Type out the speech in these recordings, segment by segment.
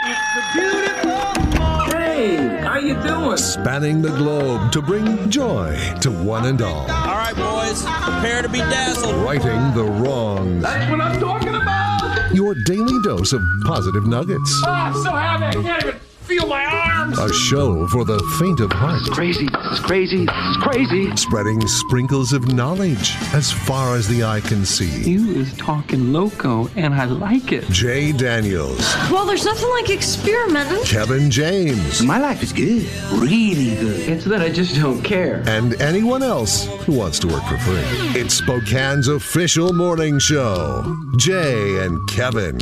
Hey, how you doing? Spanning the globe to bring joy to one and all. All right, boys, prepare to be dazzled. Righting the wrongs. That's what I'm talking about. Your daily dose of positive nuggets. Oh, I'm so happy I can't even feel my arms. A show for the faint of heart. Crazy, it's crazy, it's crazy. Spreading sprinkles of knowledge as far as the eye can see. You is talking loco, and I like it. Jay Daniels. Well, there's nothing like experimenting. Kevin James. My life is good, really good. It's that I just don't care. And anyone else who wants to work for free. It's Spokane's official morning show. Jay and Kevin.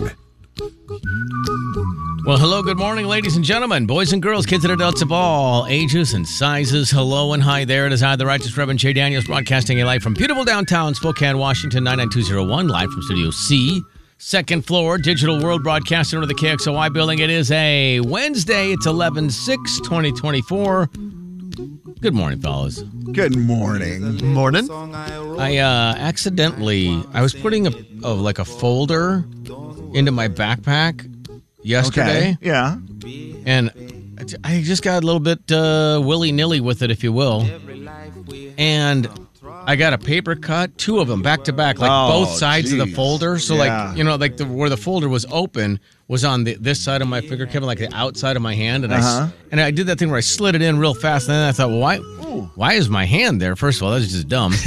Well, hello, good morning, ladies and gentlemen, boys and girls, kids and adults of all ages and sizes. Hello and hi there. It is I, the Righteous Reverend Jay Daniels, broadcasting a live from beautiful downtown Spokane, Washington, 99201, live from Studio C, second floor, Digital World Broadcasting under the KXOY building. It is a Wednesday. It's 11/6/2024. Good morning, fellas. Good morning. Morning. I was putting a folder into my backpack yesterday. Okay. Yeah. And I just got a little bit willy-nilly with it, if you will. And I got a paper cut, two of them back to back, like both sides of the folder. So where the folder was open was on this side of my finger, Kevin, like the outside of my hand. And I did that thing where I slid it in real fast. And then I thought, well, why is my hand there? First of all, that's just dumb.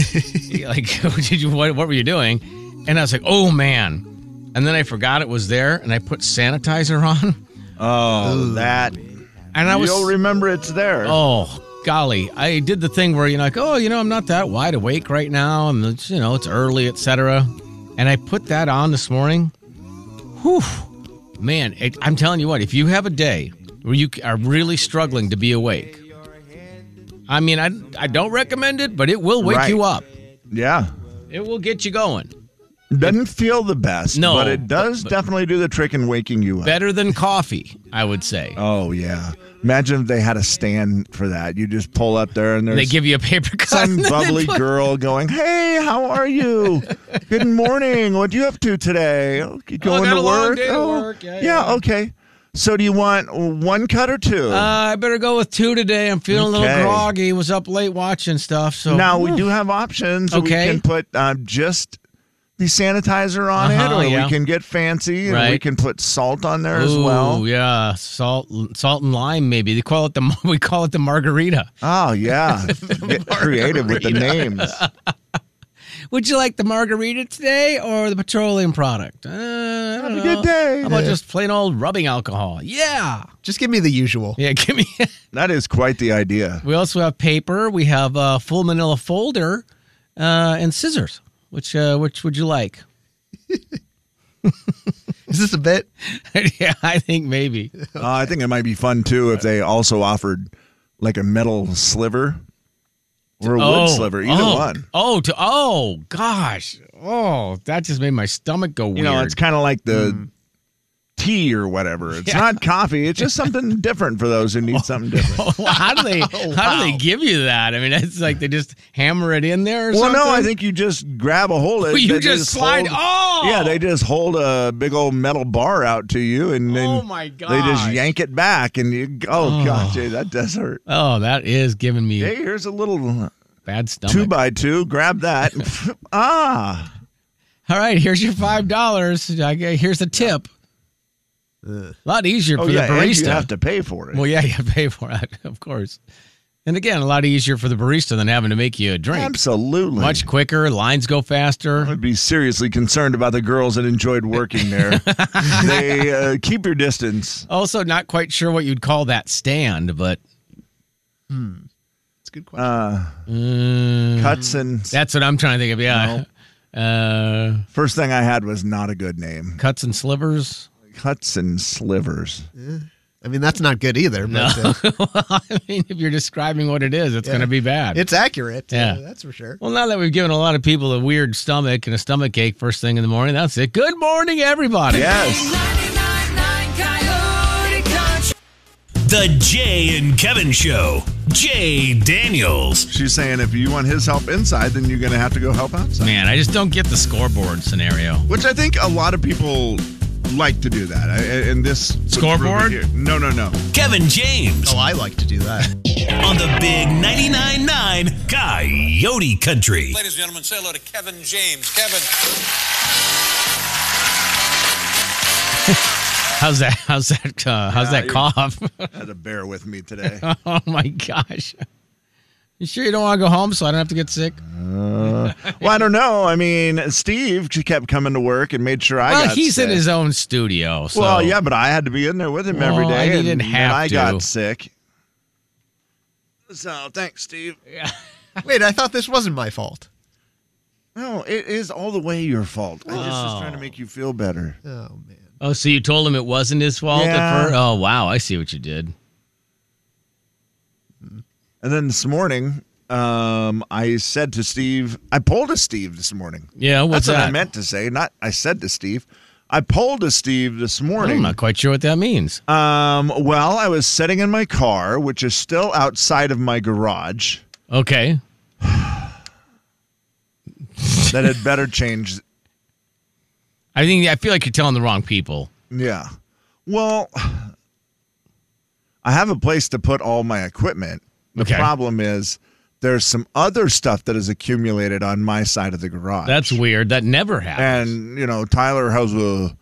What were you doing? And I was like, oh man. And then I forgot it was there, and I put sanitizer on. Oh, that. And you'll remember it's there. Oh, golly. I did the thing where you're like, I'm not that wide awake right now, and it's early, etc. And I put that on this morning. Whew. Man, I'm telling you what, if you have a day where you are really struggling to be awake, I mean, I don't recommend it, but it will wake you up. Yeah. It will get you going. Doesn't feel the best, no, but it does definitely do the trick in waking you up. Better than coffee, I would say. Oh, yeah. Imagine if they had a stand for that. You just pull up there and they give you a paper cut. Some bubbly girl going, hey, how are you? Good morning. What you up to today? You going to work? Long day to work. Yeah, okay. So do you want one cut or two? I better go with two today. I'm feeling a little groggy. Was up late watching stuff. So now we do have options. Okay. We can put just the sanitizer on it, or we can get fancy and we can put salt on there as well. Yeah, salt and lime maybe. We call it the margarita. Oh yeah, get creative with the names. Would you like the margarita today or the petroleum product? Have a good day. How about just plain old rubbing alcohol? Yeah. Just give me the usual. Yeah, give me. That is quite the idea. We also have paper. We have a full manila folder and scissors. Which would you like? Is this a bit? Yeah, I think maybe. I think it might be fun too if they also offered like a metal sliver or a wood sliver, either one. Oh gosh. Oh, that just made my stomach go weird. It's kind of like the tea or whatever. It's not coffee. It's just something different for those who need something different. How do they give you that? I mean, it's like they just hammer it in there or something? Well, no, I think you just grab a hold of it. You just slide. Yeah, they just hold a big old metal bar out to you, and then my gosh, they just yank it back, and you. God, Jay, that does hurt. Oh, that is giving me. Hey, here's a little bad stomach. 2x2. Grab that. All right, here's your $5. Here's the tip. A lot easier for the barista. And you have to pay for it. Well, yeah, you have to pay for it, of course. And again, a lot easier for the barista than having to make you a drink. Absolutely. Much quicker. Lines go faster. I'd be seriously concerned about the girls that enjoyed working there. They keep your distance. Also, not quite sure what you'd call that stand, but... That's a good question. Cuts and... That's what I'm trying to think of, yeah. No. First thing I had was not a good name. Cuts and slivers? Cuts and slivers. I mean, that's not good either. No. But, I mean, if you're describing what it is, it's going to be bad. It's accurate. Yeah. That's for sure. Well, now that we've given a lot of people a weird stomach and a stomach ache first thing in the morning, that's it. Good morning, everybody. Yes. The Jay and Kevin Show. Jay Daniels. She's saying if you want his help inside, then you're going to have to go help outside. Man, I just don't get the scoreboard scenario. Which I think a lot of people like to do that. And this would Scoreboard? prove it here. No. Kevin James Oh, I like to do that. on the Big 99.9 Coyote Country. Ladies and gentlemen, say hello to Kevin James. Kevin. How's that cough? Had to bear with me today. Oh my gosh. You sure you don't want to go home so I don't have to get sick? Well, I don't know. I mean, Steve kept coming to work and made sure I got he's sick. in his own studio. So. Well, yeah, but I had to be in there with him every Well, day. he didn't have I to. got sick. So, thanks, Steve. Wait, I thought this wasn't my fault. No, it is all the way your fault. I just was trying to make you feel better. Oh, man. Oh, so you told him it wasn't his fault Yeah. at first? Oh, wow. I see what you did. And then this morning, I said to Steve, I pulled a Steve this morning. Yeah, what's That's what I that? meant to say. Not I said to Steve. I pulled a Steve this morning. I'm not quite sure what that means. Well, I was sitting in my car, which is still outside of my garage. Okay. That had better change. I feel like you're telling the wrong people. Yeah. Well, I have a place to put all my equipment. The Okay. problem is there's some other stuff that is accumulated on my side of the garage. That's weird. That never happens. And, Tyler has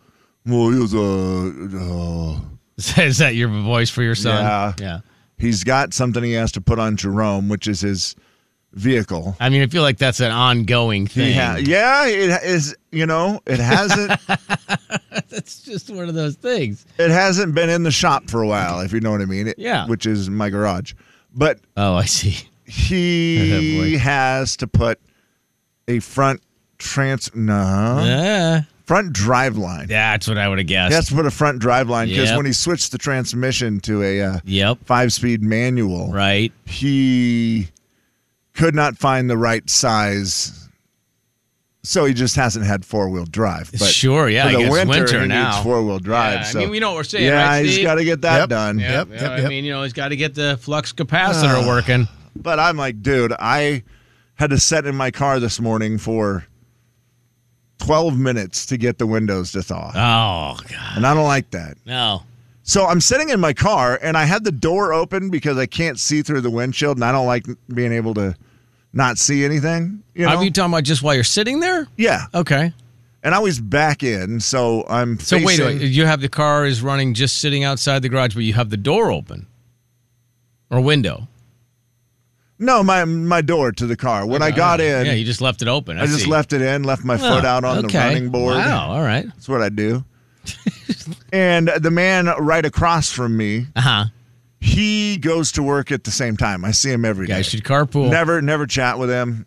Is that your voice for your son? Yeah. He's got something he has to put on Jerome, which is his vehicle. I mean, I feel like that's an ongoing thing. Yeah, it is. It hasn't. That's just one of those things. It hasn't been in the shop for a while, if you know what I mean. Yeah. Which is my garage. But Oh, I see. he boy. has to put a front front drive line. That's what I would have guessed. He has to put a front drive line because Yep. when he switched the transmission to a Yep. 5-speed manual, Right. he could not find the right size. So he just hasn't had 4-wheel drive. But Sure, yeah, For I the guess winter, he now. needs 4-wheel drive. Yeah, so I mean, we know what we're saying, yeah, right, he's Steve? got to get that Yep. done. Yep. I mean, he's got to get the flux capacitor working. But I'm like, dude, I had to sit in my car this morning for 12 minutes to get the windows to thaw. Oh, God. And I don't like that. No. So I'm sitting in my car, and I had the door open because I can't see through the windshield, and I don't like being able to not see anything. Are you talking about just while you're sitting there? Yeah. Okay. And I was back in, so I'm So facing... wait, you have the car is running just sitting outside the garage, but you have the door open or window. No, my door to the car. When I got in, Yeah, you just left it open. I just see. left it in, left my foot out on the running board. Wow, all right. That's what I do. And the man right across from me, Uh-huh. he goes to work at the same time. I see him every day. Guys should carpool. Never chat with him.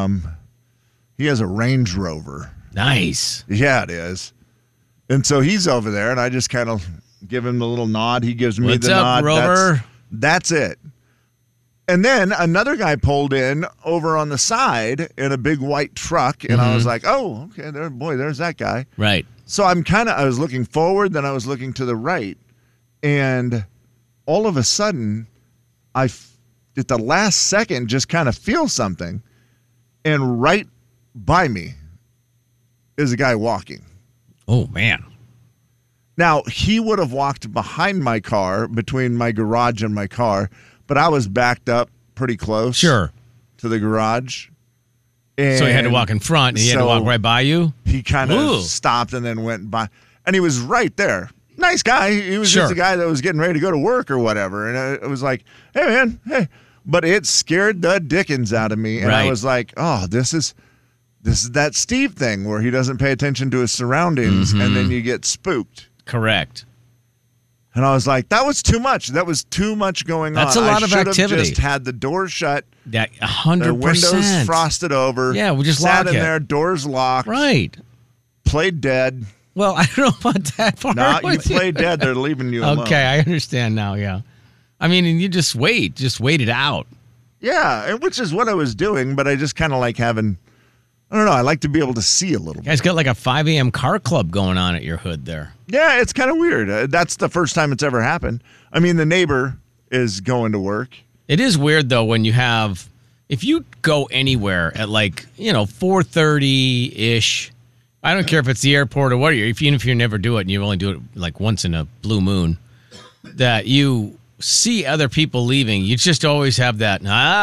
He has a Range Rover. Nice. Yeah, it is. And so he's over there, and I just kind of give him the little nod. He gives me What's the up, nod. Rover? That's it. And then another guy pulled in over on the side in a big white truck, and I was like, oh, okay, there's that guy. Right. So I was looking forward, then I was looking to the right, and all of a sudden, at the last second, just kind of feel something, and right by me is a guy walking. Oh, man. Now, he would have walked behind my car, between my garage and my car, but I was backed up pretty close Sure. to the garage. And So he had to walk in front, and he had to walk right by you? He kind Ooh. of stopped and then went by. And he was right there. Nice guy. He was Sure. just a guy that was getting ready to go to work or whatever. And it was like, hey, man, hey. But it scared the dickens out of me. And I Right. was like, oh, this is that Steve thing where he doesn't pay attention to his surroundings and then you get spooked. Correct. And I was like, that was too much. That was too much going on. That's a lot of I should activity. have just had the door shut, That the 100%. windows frosted over. Yeah, we just sat lock in it. there, doors locked, Right. played dead. Well, I don't know about that part. Now you with play dead, they're leaving you alone. Okay, I understand now, yeah. I mean, and you just wait it out. Yeah, and which is what I was doing, but I just kind of like having, I don't know, I like to be able to see a little You bit. guys got like a 5 a.m. car club going on at your hood there. Yeah, it's kind of weird. That's the first time it's ever happened. I mean, the neighbor is going to work. It is weird, though, when you have, if you go anywhere at 4:30-ish I don't care if it's the airport or what. Even if you never do it and you only do it like once in a blue moon, that you see other people leaving, you just always have that,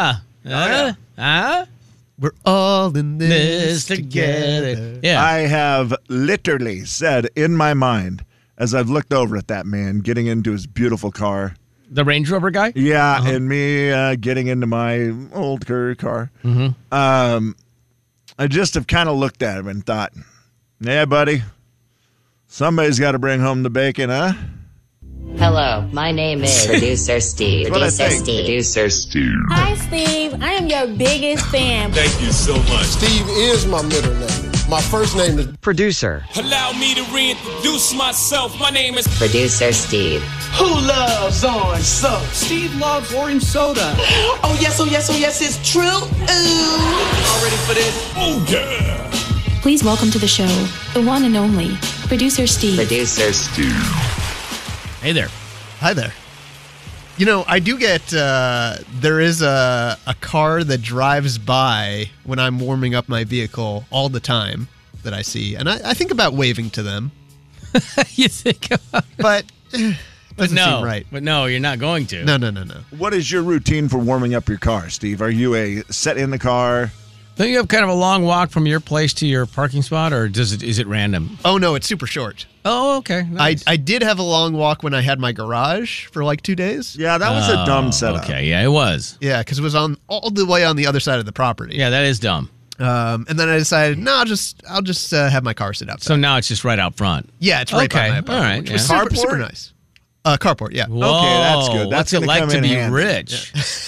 We're all in this together. Yeah. I have literally said in my mind, as I've looked over at that man getting into his beautiful car. The Range Rover guy? Yeah, and me getting into my old car. Mm-hmm. I just have kind of looked at him and thought, yeah, buddy, somebody's got to bring home the bacon, huh? Hello, my name is Producer Steve. Producer Steve. Hi, Steve. I am your biggest fan. Thank you so much. Steve is my middle name. My first name is Producer. Allow me to reintroduce myself. My name is Producer Steve. Who loves orange soda? Steve loves orange soda. Oh, yes, it's true. Ooh. All ready for this? Oh, yeah. Please welcome to the show, the one and only Producer Steve. Producer Steve. Hey there. Hi there. You know, I do get, there is a car that drives by when I'm warming up my vehicle all the time that I see. And I think about waving to them. You think about it. But doesn't seem right. But no, you're not going to. No. What is your routine for warming up your car, Steve? Are you set in the car? Don't you have kind of a long walk from your place to your parking spot, or is it random? Oh, no, it's super short. Oh, okay. Nice. I did have a long walk when I had my garage for like 2 days. Yeah, that was a dumb setup. Okay, yeah, it was. Yeah, because it was on all the way on the other side of the property. Yeah, that is dumb. And then I decided, no, I'll just have my car sit outside. So now it's just right out front. Yeah, it's right by my apartment. All right, which was yeah. super nice. Carport, yeah. Whoa, Okay, that's good. What's That's it gonna like come to in be handy. rich?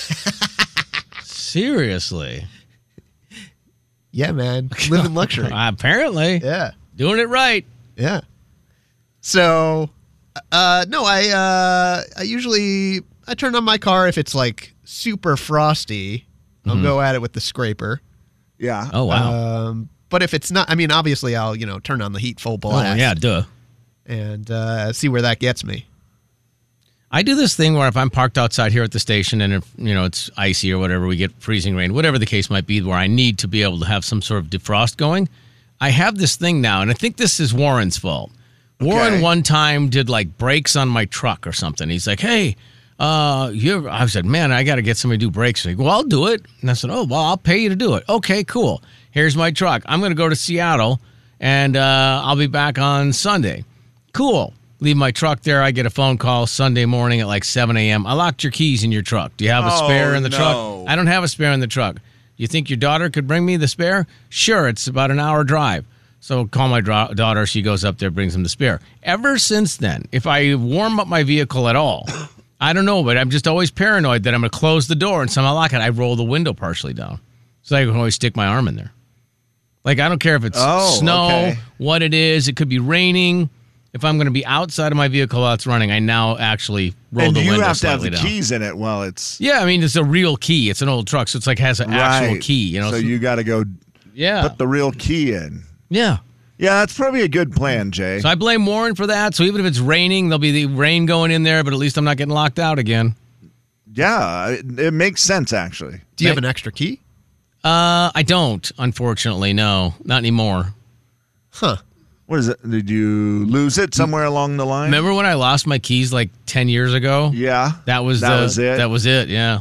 Seriously. Yeah, man. Live in luxury. Apparently. Yeah. Doing it right. Yeah. So, no, I usually turn on my car if it's like super frosty. I'll go at it with the scraper. Yeah. Oh, wow. But if it's not, I mean, obviously I'll, turn on the heat full blast. Oh, yeah, duh. And see where that gets me. I do this thing where if I'm parked outside here at the station and if, it's icy or whatever, we get freezing rain, whatever the case might be, where I need to be able to have some sort of defrost going, I have this thing now, and I think this is Warren's fault. Okay. Warren one time did like brakes on my truck or something. He's like, hey, I said, man, I got to get somebody to do brakes. And he goes, well, I'll do it. And I said, oh, well, I'll pay you to do it. Okay, cool. Here's my truck. I'm going to go to Seattle, and I'll be back on Sunday. Cool. Leave my truck there. I get a phone call Sunday morning at like 7 a.m. I locked your keys in your truck. Do you have a spare in the truck? I don't have a spare in the truck. You think your daughter could bring me the spare? Sure, it's about an hour drive. So call my daughter. She goes up there, brings him the spare. Ever since then, if I warm up my vehicle at all, I don't know, but I'm just always paranoid that I'm going to close the door and somehow lock it. I roll the window partially down so I can always stick my arm in there. Like, I don't care if it's snow, what it is. It could be raining. If I'm going to be outside of my vehicle while it's running, I now actually roll the window slightly down. And you have to have the keys in it while it's... Yeah, I mean, it's a real key. It's an old truck, so it's like has an actual key. So you got to go put the real key in. Yeah. Yeah, that's probably a good plan, Jay. So I blame Warren for that. So even if it's raining, there'll be the rain going in there, but at least I'm not getting locked out again. Yeah, it makes sense, actually. Do you have an extra key? I don't, unfortunately. No, not anymore. Huh. What is it? Did you lose it somewhere along the line? Remember when I lost my keys like 10 years ago? Yeah. That was it. That was it, yeah.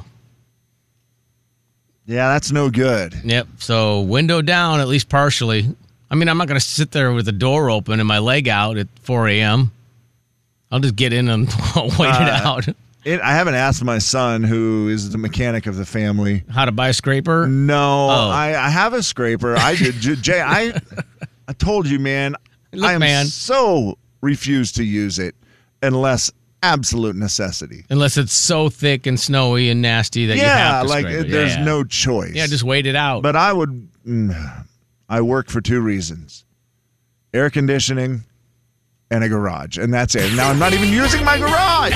Yeah, that's no good. Yep. So window down, at least partially. I mean, I'm not going to sit there with the door open and my leg out at 4 a.m. I'll just get in and wait it out. I haven't asked my son, who is the mechanic of the family, how to buy a scraper. No, I have a scraper. I did, Jay. I told you, man. Look, so refuse to use it unless absolute necessity. Unless it's so thick and snowy and nasty that you have to scrape it. There's no choice. Yeah, just wait it out. But I would. I work for two reasons: air conditioning and a garage, and that's it. Now I'm not even using my garage.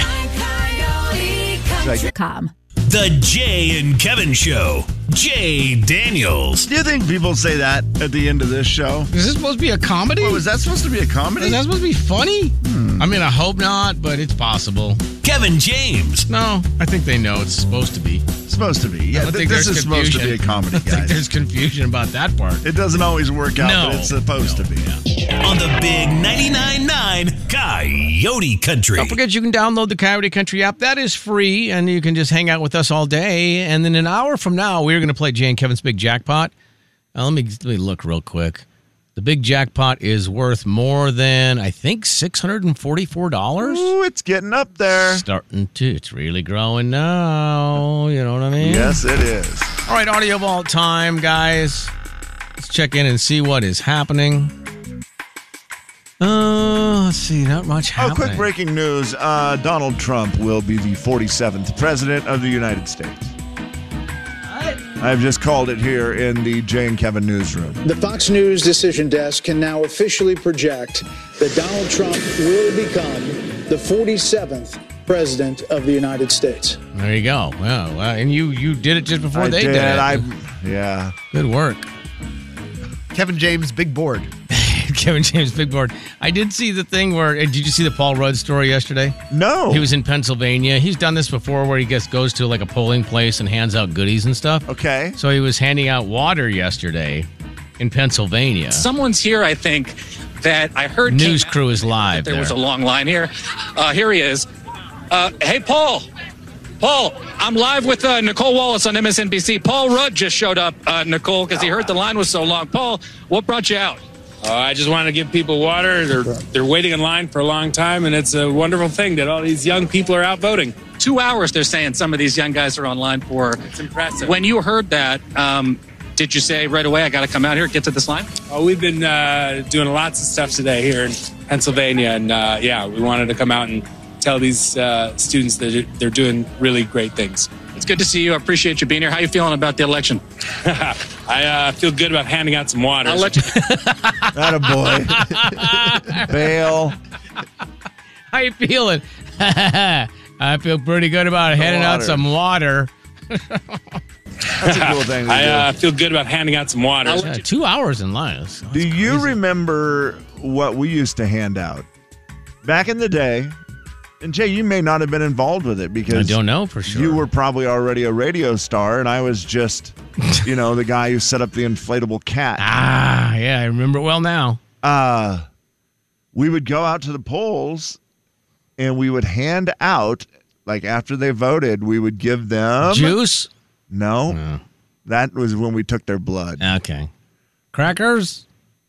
The Jay and Kevin Show. Jay Daniels. Do you think people say that at the end of this show? Is this supposed to be a comedy? Oh, is that supposed to be a comedy? Is that supposed to be funny? I mean, I hope not, but it's possible. Kevin James. No, I think they know it's supposed to be. Supposed to be. Yeah, I don't think this there's is supposed to be a comedy, I think guys. there's confusion about that part. It doesn't always work out, but it's supposed to be. On the big 99.9 Coyote Country. Don't forget you can download the Coyote Country app. That is free, and you can just hang out with us all day. And then an hour from now, we're going to play Jay and Kevin's Big Jackpot. Let me look real quick. The Big Jackpot is worth more than, I think, $644. Ooh, it's getting up there. It's really growing now. You know what I mean? Yes, it is. All right, Audio Vault time, guys. Let's check in and see what is happening. Let's see, not much happening. Quick breaking news. Donald Trump will be the 47th president of the United States. I've just called it here in the Jay and Kevin newsroom. The Fox News decision desk can now officially project that Donald Trump will become the 47th president of the United States. There you go. Well, and you did it just before they did it. Yeah. Good work. Kevin James, big board. Kevin James, big board. I did see the thing where, did you see the Paul Rudd story yesterday? No. He was in Pennsylvania. He's done this before where he goes to like a polling place and hands out goodies and stuff. Okay. So he was handing out water yesterday in Pennsylvania. Someone's here, I think, that I heard. News crew is live. There was a long line here. Here he is. Hey, Paul. Paul, I'm live with Nicole Wallace on MSNBC. Paul Rudd just showed up, Nicole, because he heard the line was so long. Paul, what brought you out? I just want to give people water. They're waiting in line for a long time, and it's a wonderful thing that all these young people are out voting. 2 hours, they're saying some of these young guys are online for. It's impressive. When you heard that, did you say right away, I got to come out here, get to this line? Oh, we've been doing lots of stuff today here in Pennsylvania, and we wanted to come out and tell these students that they're doing really great things. It's good to see you. I appreciate you being here. How are you feeling about the election? I feel good about handing out some water. I'll let you. Attaboy. Bail. How you feeling? I feel pretty good about handing out some water. That's a cool thing to I feel good about handing out some water. 2 hours in line. That's Do you crazy. remember what we used to hand out back in the day? And Jay, you may not have been involved with it because I don't know for sure. You were probably already a radio star, and I was just, the guy who set up the inflatable cat. Ah, yeah, I remember it well now. We would go out to the polls, and we would hand out, like after they voted, we would give them juice. No, that was when we took their blood. Okay, crackers,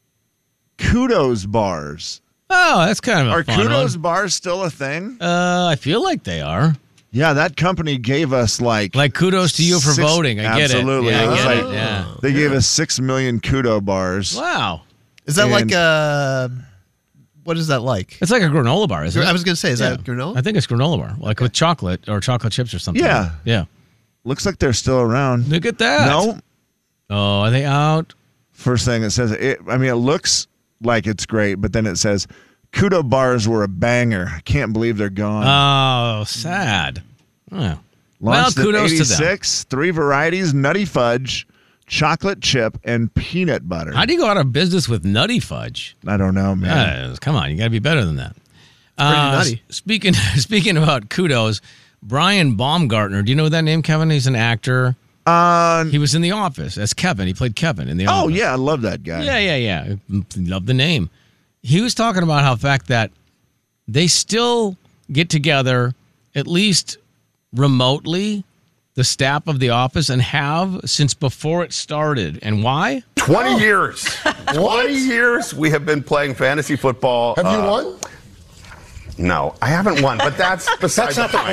Kudos bars. Oh, that's kind of a Are fun Kudos one. bars still a thing? I feel like they are. Yeah, that company gave us like kudos to you for voting. I get it. Absolutely. Yeah, I get Like, it. Yeah. They gave us 6 million Kudo bars. Wow. Is that like a? What is that like? It's like a granola bar, isn't it? I was going to say, is that granola? I think it's granola bar, like with chocolate or chocolate chips or something. Yeah. Yeah. Looks like they're still around. Look at that. No. Oh, are they out? First thing it says, it looks like it's great, but then it says, Kudo bars were a banger. I can't believe they're gone. Oh, sad. Oh. Launched well, kudos in to them. 86, 3 varieties, Nutty Fudge, chocolate chip, and peanut butter. How do you go out of business with Nutty Fudge? I don't know, man. Come on, you got to be better than that. Pretty nutty. Speaking about kudos, Brian Baumgartner. Do you know that name, Kevin? He's an actor. He was in The Office as Kevin. He played Kevin in The Office. Oh, yeah, I love that guy. Yeah. Love the name. He was talking about how the fact that they still get together, at least remotely, the staff of The Office, and have since before it started. And why? 20 years. 20 years we have been playing fantasy football. Have you won? No, I haven't won, but that's besides That's the not point.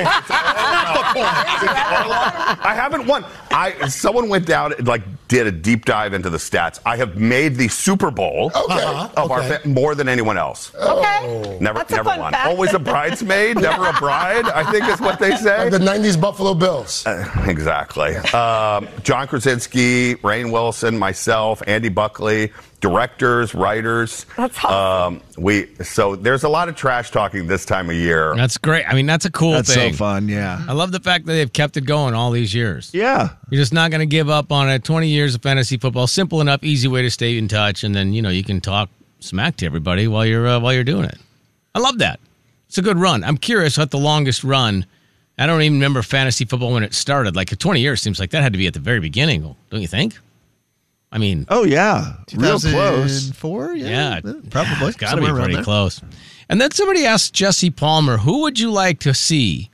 I haven't won. Someone went down and did a deep dive into the stats. I have made the Super Bowl of our more than anyone else. Okay. Never won. Always a bridesmaid, never a bride, I think is what they say. The 90s Buffalo Bills. Exactly. John Krasinski, Rainn Wilson, myself, Andy Buckley, directors, writers. That's awesome. So there's a lot of trash talking this time of year. That's great. I mean, that's a cool That's thing. so fun, yeah. I love the fact that they've kept it going all these years. Yeah. You're just not going to give up on it. 20 years of fantasy football, simple enough, easy way to stay in touch, and then you can talk smack to everybody while you're doing it. I love that. It's a good run. I'm curious what the longest run. I don't even remember fantasy football when it started. Like 20 years seems like that had to be at the very beginning, don't you think? I mean, oh yeah, real close. 2004, yeah, probably. It's got to be pretty close. And then somebody asked Jesse Palmer, who would you like to see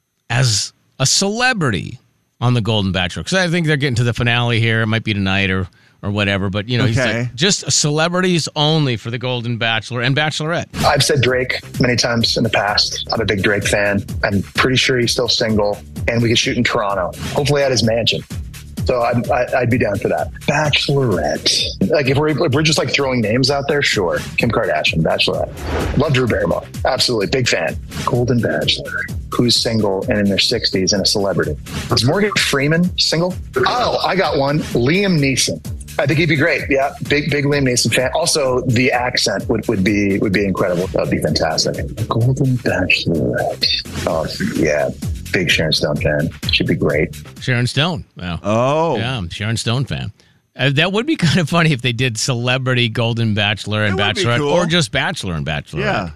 as a celebrity on The Golden Bachelor? Because I think they're getting to the finale here. It might be tonight or whatever. But, he's like, just celebrities only for The Golden Bachelor and Bachelorette. I've said Drake many times in the past. I'm a big Drake fan. I'm pretty sure he's still single. And we could shoot in Toronto, hopefully at his mansion. So I'd be down for that. Bachelorette. Like if we're just like throwing names out there, sure. Kim Kardashian, Bachelorette. Love Drew Barrymore. Absolutely. Big fan. Golden Bachelor. Who's single and in their 60s and a celebrity? Is Morgan Freeman single? Oh, I got one. Liam Neeson. I think he'd be great. Yeah, big Liam Neeson fan. Also, the accent would be incredible. That'd be fantastic. Golden Bachelorette. Oh yeah, big Sharon Stone fan. Should be great. Sharon Stone. Wow. Oh, yeah, I'm a Sharon Stone fan. That would be kind of funny if they did celebrity Golden Bachelor and Bachelorette, cool. Or just Bachelor and Bachelorette. Yeah.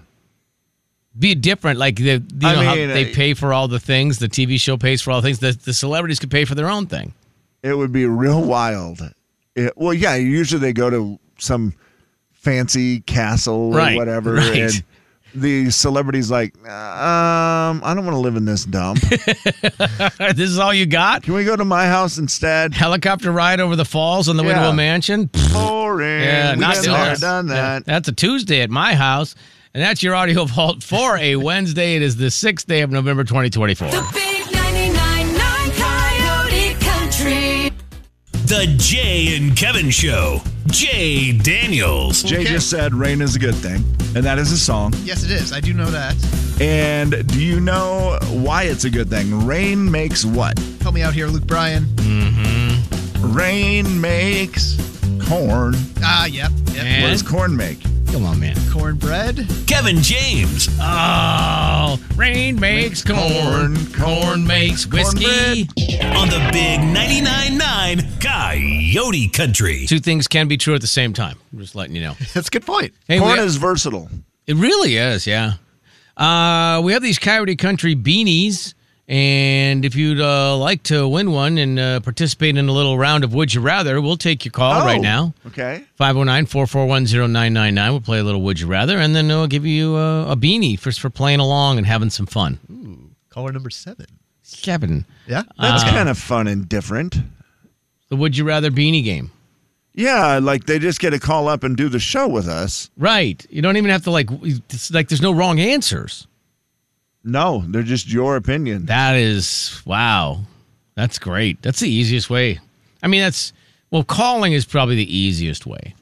Be different, like how they pay for all the things. The TV show pays for all the things. The celebrities could pay for their own thing. It would be real wild. Well, yeah, usually they go to some fancy castle or whatever, right. And the celebrity's like, I don't want to live in this dump. This is all you got? Can we go to my house instead? Helicopter ride over the falls on the way to a mansion? Boring. Yeah, not done that. Yeah, that's a Tuesday at my house, and that's your audio vault for a Wednesday. It is the 6th day of November, 2024. The big 99.9 Coyote Country. The Jay and Kevin Show. Jay Daniels. Jay just said rain is a good thing, and that is a song. Yes, it is. I do know that. And do you know why it's a good thing? Rain makes what? Help me out here, Luke Bryan. Mm-hmm. Rain makes corn. Yep. What does corn make? Come on, man. Cornbread? Kevin James. Oh, rain makes corn. Corn makes whiskey. On the big 99.9 Coyote Country. Two things can be true at the same time. I'm just letting you know. That's a good point. Hey, corn is versatile. It really is, yeah. We have these Coyote Country beanies. And if you'd like to win one and participate in a little round of Would You Rather, we'll take your call right now. Okay. 509-441-0999. We'll play a little Would You Rather, and then we'll give you a beanie for playing along and having some fun. Ooh, caller number 7. 7. Yeah? That's kind of fun and different. The Would You Rather beanie game. Yeah, like they just get to call up and do the show with us. Right. You don't even have to, it's like there's no wrong answers. No, they're just your opinion. That is, wow. That's great. That's the easiest way. I mean, calling is probably the easiest way.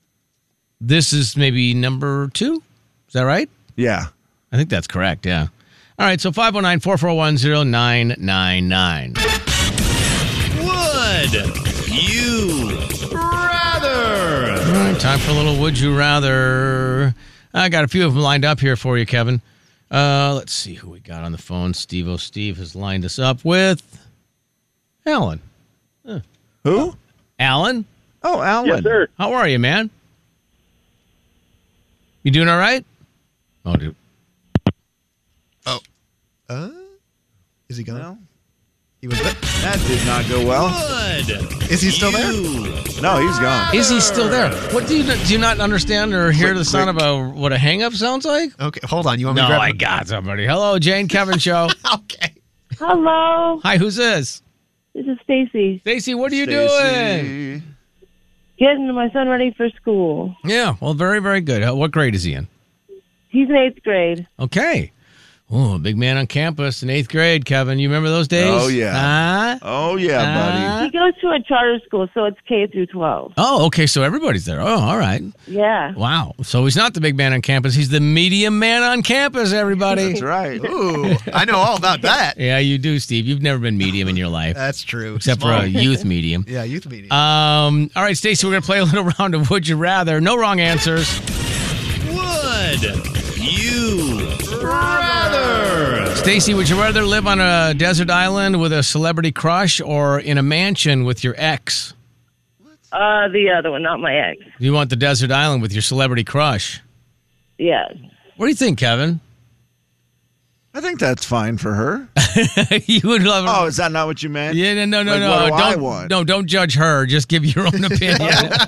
This is maybe number 2. Is that right? Yeah. I think that's correct, yeah. All right, so 509-441-0999. Would you rather? All right, time for a little Would You Rather. I got a few of them lined up here for you, Kevin. Let's see who we got on the phone. Steve has lined us up with Alan. Who? Alan? Oh, Alan. Yes, sir. How are you, man? You doing all right? Oh, dude. Oh. Is he gone? No. He was That did not go well. Is he still there? No, he's gone. Is he still there? What do you not understand or hear the sound of what a hang-up sounds like? Okay, hold on. You want me No, to grab I got somebody. Hello, Jane Kevin Show. Okay. Hello. Hi, who's this? This is Stacy. Stacy, what are you doing? Getting my son ready for school. Yeah, well, very, very good. What grade is he in? He's in 8th grade. Okay. Oh, a big man on campus in 8th grade, Kevin. You remember those days? Oh, yeah. Oh, yeah, buddy. He goes to a charter school, so it's K through 12. Oh, okay, so everybody's there. Oh, all right. Yeah. Wow. So he's not the big man on campus. He's the medium man on campus, everybody. That's right. Ooh, I know all about that. Yeah, you do, Steve. You've never been medium in your life. That's true. Except for a youth medium. Yeah, youth medium. All right, Stacey, we're going to play a little round of Would You Rather. No wrong answers. Would you rather? Stacey, would you rather live on a desert island with a celebrity crush or in a mansion with your ex? The other one, not my ex. You want the desert island with your celebrity crush? Yes. What do you think, Kevin? I think that's fine for her. You would love her. Oh, is that not what you meant? Yeah, no. What do I want? No, don't judge her. Just give your own opinion.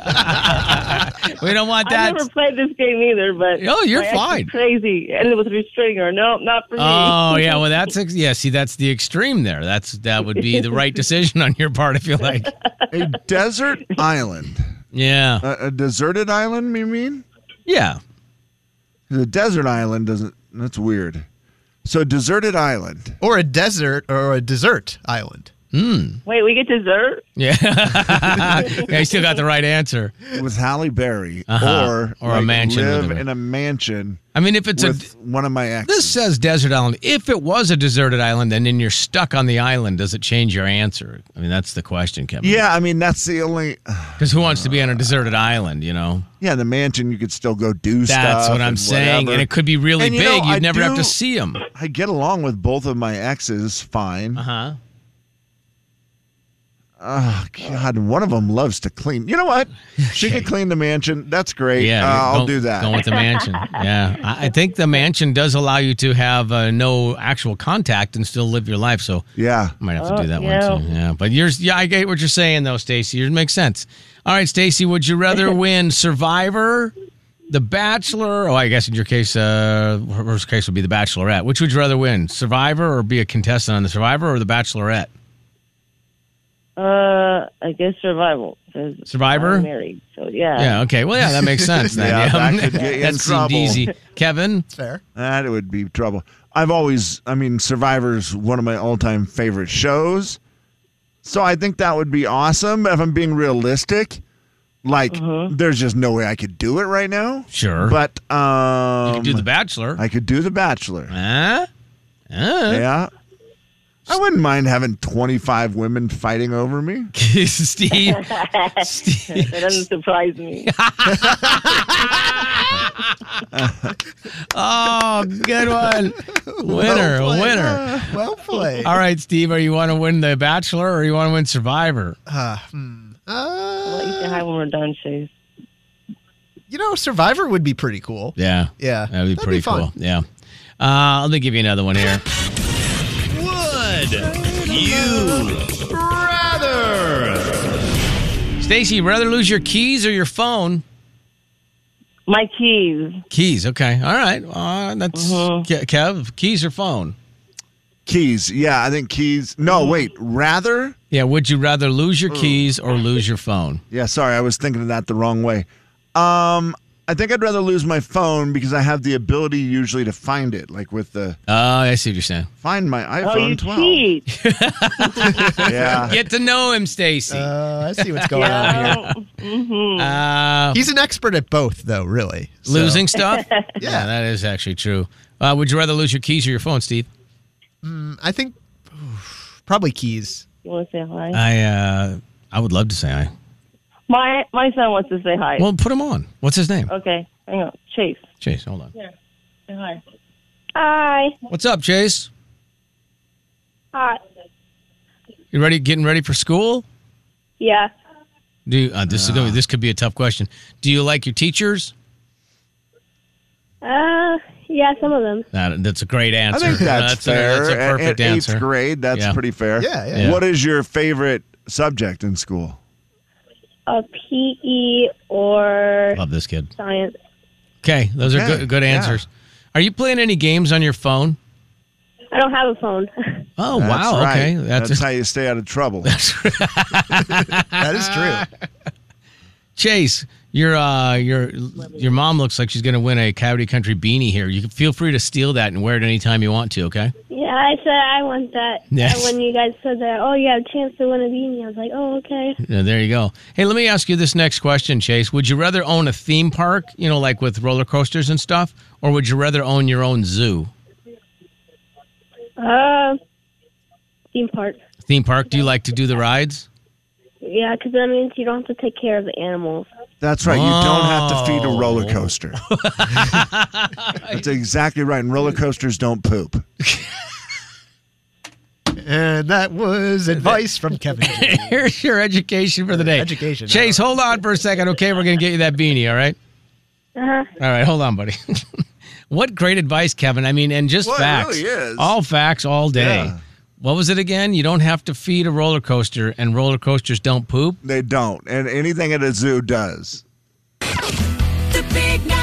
We don't want that. I've never played this game either, but Oh, you're my ex is fine. crazy, and it was restraining her. No, not for me. Oh, yeah. Well, that's the extreme there. That would be the right decision on your part, if you like. A desert island. Yeah. A deserted island, you mean? Yeah. The desert island doesn't. That's weird. So, deserted island. Or a desert or a dessert island. Wait, we get dessert? Yeah. Yeah, you still got the right answer. With Halle Berry. Uh-huh. Or a mansion Live with her. in a mansion. I mean, if it's with one of my exes. This says desert island. If it was a deserted island and then you're stuck on the island, does it change your answer? I mean, that's the question, Kevin. Yeah, I mean, that's the only. Because who wants to be on a deserted island, you know? Yeah, the mansion, you could still go do stuff. That's what I'm saying. Whatever. And it could be really And, big. I You'd never have do- to see them. I get along with both of my exes fine. Uh-huh. Oh, God. One of them loves to clean. You know what? She can clean the mansion. That's great. Yeah, I'll do that. Going with the mansion. Yeah. I think the mansion does allow you to have no actual contact and still live your life. So yeah, I might have to do that yeah. one too. Yeah. But I get what you're saying though, Stacey. Yours makes sense. All right, Stacey, would you rather win Survivor, The Bachelor? Oh, I guess in your case, her case would be The Bachelorette. Which would you rather win? Survivor or be a contestant on The Survivor or The Bachelorette? I guess survival. 'cause Survivor? I'm married, so yeah. Yeah, okay. Well, yeah, that makes sense then. Yeah, that could get you in that seemed trouble. easy. Kevin? Fair. That would be trouble. Survivor's one of my all-time favorite shows. So I think that would be awesome. If I'm being realistic, there's just no way I could do it right now. Sure. But you could do The Bachelor. I could do The Bachelor. Huh? Yeah. I wouldn't mind having 25 women fighting over me. Steve. That doesn't surprise me. Oh, good one. Winner. Well played. All right, Steve, you want to win The Bachelor or you want to win Survivor? I'll let you say hi when we're done, Chase. Survivor would be pretty cool. Yeah. Yeah. That'd be pretty fun. cool. Yeah. Let me give you another one here. Would you rather? Stacey, you rather lose your keys or your phone? My keys. Keys, okay. All right. That's Kev, keys or phone? Keys. Yeah, I think keys. No, wait. Rather? Yeah, would you rather lose your keys or lose your phone? Yeah, sorry. I was thinking of that the wrong way. I think I'd rather lose my phone because I have the ability usually to find it, like with the. Oh, I see what you're saying. Find my iPhone Oh, you 12. cheat. Yeah. Get to know him, Stacey. I see what's going on here. He's an expert at both, though, really. So. Losing stuff? Yeah, that is actually true. Would you rather lose your keys or your phone, Steve? I think probably keys. You want to say hi? I would love to say hi. My son wants to say hi. Well, put him on. What's his name? Okay, hang on. Chase. Chase, hold on. Here, say hi. Hi. What's up, Chase? Hi. You ready? Getting ready for school? Yeah. Do you, this could be a tough question. Do you like your teachers? Yeah, some of them. That's a great answer. I think that's fair. That's a perfect At answer. 8th grade, that's pretty fair. Yeah. What is your favorite subject in school? PE or Love this kid. science. Okay, those are good answers. Are you playing any games on your phone? I don't have a phone. Oh, That's wow. right. Okay. That's how you stay out of trouble. That is true. Chase, your mom looks like she's going to win a Coyote Country beanie here. You can feel free to steal that and wear it anytime you want to, okay? Yeah, I said I want that. Yes. When you guys said that, you have a chance to win a beanie, I was like, oh, okay. Yeah, there you go. Hey, let me ask you this next question, Chase. Would you rather own a theme park, like with roller coasters and stuff, or would you rather own your own zoo? Theme park. Theme park? Do you like to do the rides? Yeah, because that means you don't have to take care of the animals. That's right. You don't have to feed a roller coaster. That's exactly right. And roller coasters don't poop. And that was advice from Kevin. Here's your education for the day. Education. Chase, hold on for a second, okay? We're going to get you that beanie, all right? Uh-huh. All right, hold on, buddy. What great advice, Kevin. I mean, and just Well, it facts. really is. All facts all day. Yeah. What was it again? You don't have to feed a roller coaster, and roller coasters don't poop? They don't. And anything at a zoo does. The Big 99.9